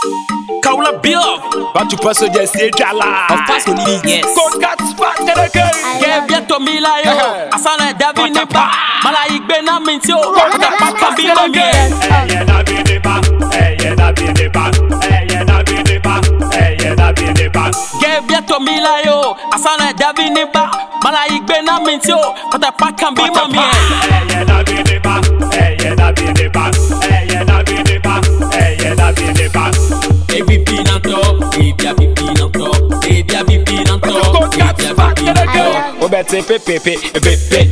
Kaula Bill, but you pass just say Jala. of course we need yes. Get bientôt mila yo, asana David Neba, mala igbe na mintio, kota paka bila mie. Get bientôt mila yo, asana David Neba, mala igbe na mintio, kota paka bila mie. Baby Pinanto, baby Pinanto, baby Pinanto, Obete pepe pepe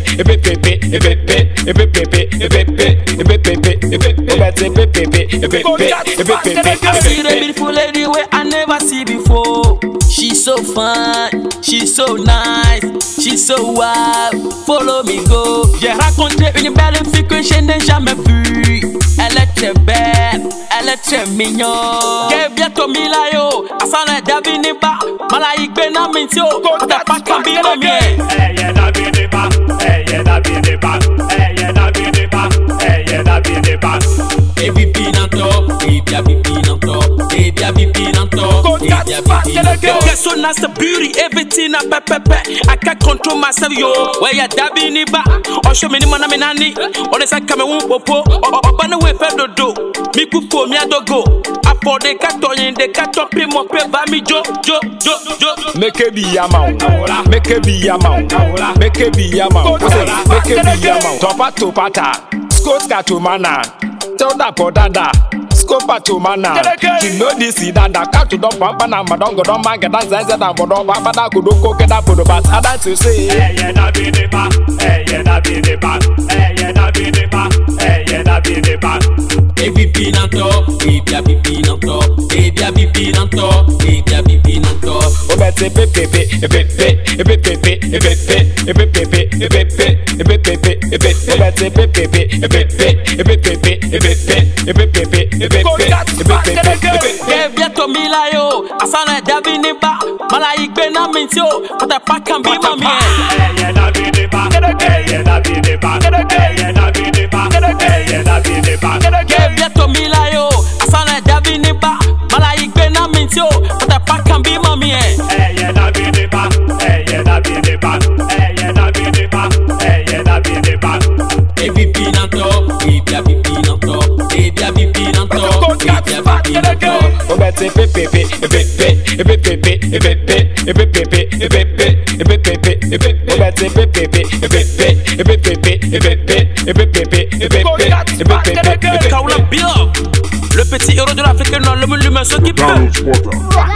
I see the beautiful lady where I never see before. She's so fine, she's so nice, she's so wild. Follow me go. J'ai rencontré une belle fille que je n'ai jamais vue. Elle est très belle, elle est très mignonne. Get bientôt mila yo, asana David Neba, mala igbe na mintio, kota paka bila mie. Baby Pinanto, baby Pinanto, baby Pinanto, get so nice the beauty, everything I pepe. I can't control myself yo. Where ya David Neba, or show me mana menani, on the side come popo, or banner way fedo do. Mi kupo mi adogo. Apo de katon de katon pe mon pe va mi jo. Make it be yamau, make it be yamau, make it be yamau, make it be yamau. Topata, Scotka to mana, tell that for dada. Scopa to mana, you know this is that cat to don't papa na madongo don't mind that says that I'm not papa could go get up for the bus. I like to say, baby Pinanto, baby Pinanto, baby Pinanto, baby Pinanto. Obete pepe Get bientôt mila yo, asana David Neba, mala igbe na mintio, kota paka bila mie. Get bientôt mila yo, asana David Neba, mala igbe na mintio, kota paka bila mie. Baby Pinanto, baby Pinanto, baby Pinanto, baby Pinanto. Obete pepe Kaula Bill, le petit héros de l'Afrique, non, le monsieur qui peut.